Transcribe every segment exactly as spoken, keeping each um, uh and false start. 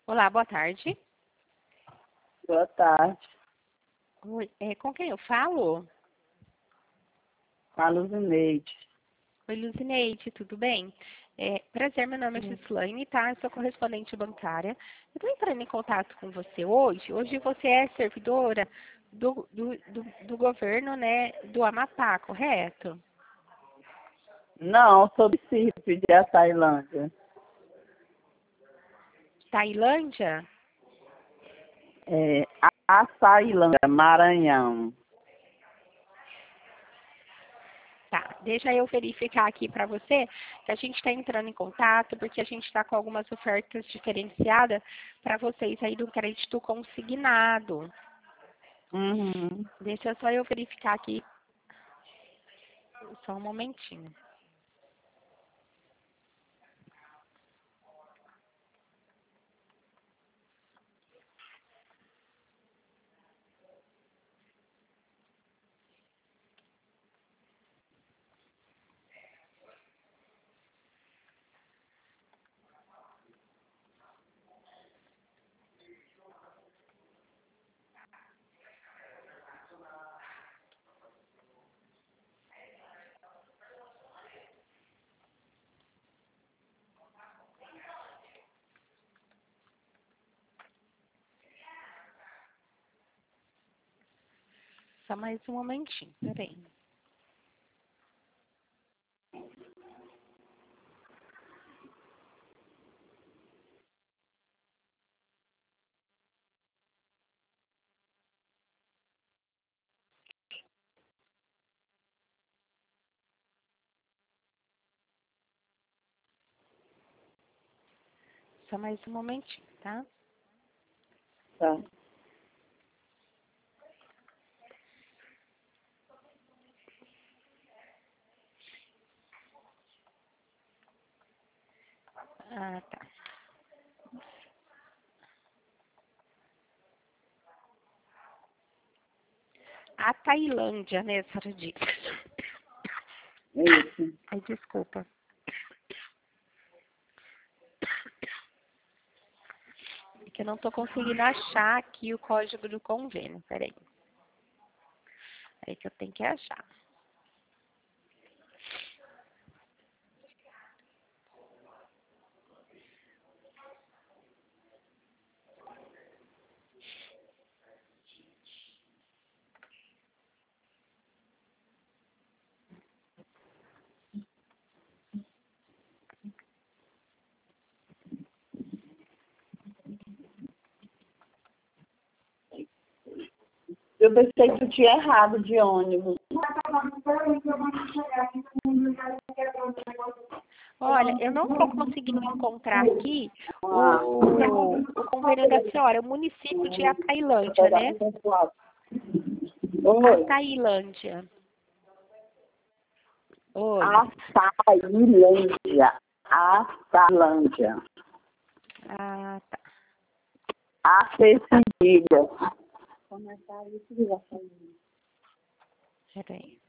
Olá, boa tarde. Boa tarde. Oi, é, com quem eu falo? Com a Luzineide. Oi, Luzineide, tudo bem? É, prazer, meu nome é Gislaine, tá? Eu sou correspondente bancária. Eu estou entrando em contato com você hoje. Hoje você é servidora do, do, do, do governo, né, do Amapá, correto? Não, sou do Círipe de Tailândia. Tailândia? É, Açailândia, Maranhão. Tá, deixa eu verificar aqui para você que a gente está entrando em contato porque a gente está com algumas ofertas diferenciadas para vocês aí do crédito consignado. Uhum. Deixa só eu verificar aqui, só um momentinho. Só mais um momentinho, peraí. Só mais um momentinho, tá? Tá. Ah, tá. A Tailândia, né, a senhora disse. Isso. Ai, desculpa. É que eu não estou conseguindo achar aqui o código do convênio, peraí. É que eu tenho que achar. Eu pensei que tu tinha errado de ônibus. Olha, eu não estou conseguindo encontrar aqui o, o convênio da senhora, o município de Atailândia, né? Oi. Atailândia. Oi. Açailândia. Açailândia. Ah, tá. Acessível. Peraí.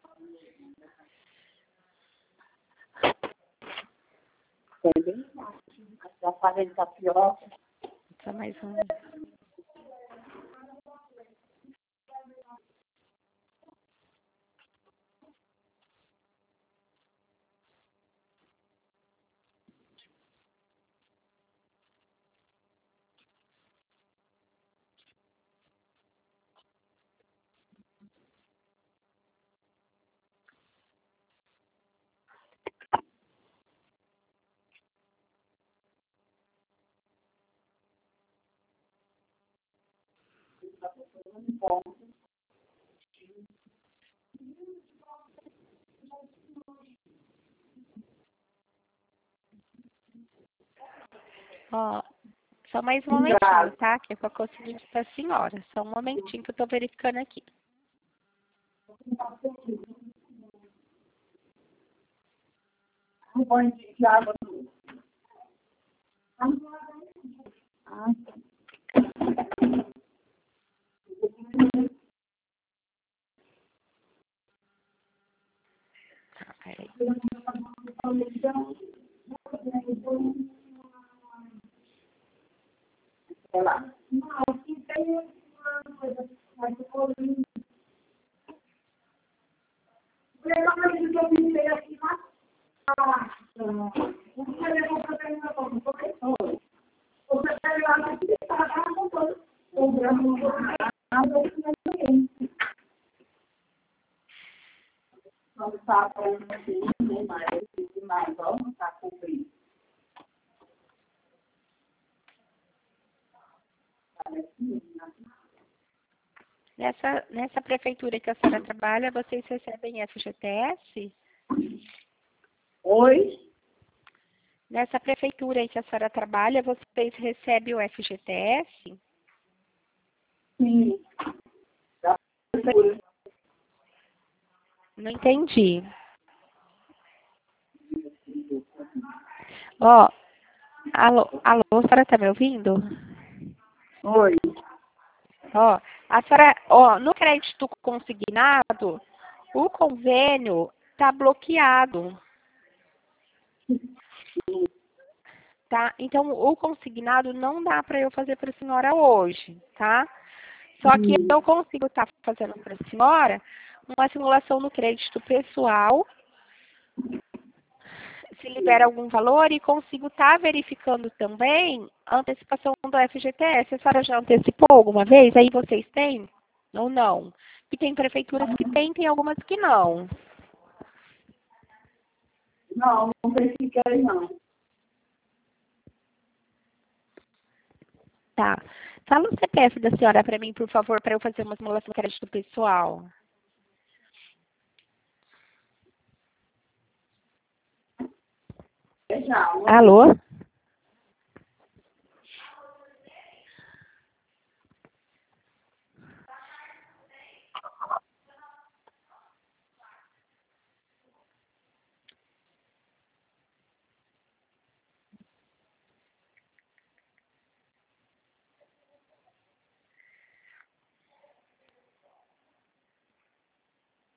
Entendeu? Já falei de tapioca. Só mais um. Ó, só mais um momentinho, tá? Que é para conseguir para a senhora. Só um momentinho que eu estou verificando aqui. Um banho de água. Ah, Tá, peraí. Vai lá. Não, aqui tem uma coisa mais colorida. O legal é que eu pensei aqui na caixa. Você levou para terminar como? Corretor. Você pega lá que está lá com todo o branco. Não está pronto assim, nem mais, mais, ó, não está cobrindo. Nessa, nessa prefeitura que a senhora trabalha, vocês recebem F G T S? Oi? Nessa prefeitura aí que a senhora trabalha, vocês recebem o F G T S? Sim. Da prefeitura. Não entendi. Ó, alô, alô, a senhora está me ouvindo? Oi. Ó, a senhora, ó, no crédito consignado, o convênio está bloqueado. Tá? Então, o consignado não dá para eu fazer para a senhora hoje, tá? Só que Hum. eu consigo estar fazendo para a senhora uma simulação no crédito pessoal, se libera algum valor, e consigo estar verificando também a antecipação do F G T S. A senhora já antecipou alguma vez? Aí vocês têm ou não? E tem prefeituras que têm, tem algumas que não. Não, não verifiquei, não. Tá. Fala o C P F da senhora para mim, por favor, para eu fazer uma simulação de crédito pessoal. Já, Alô?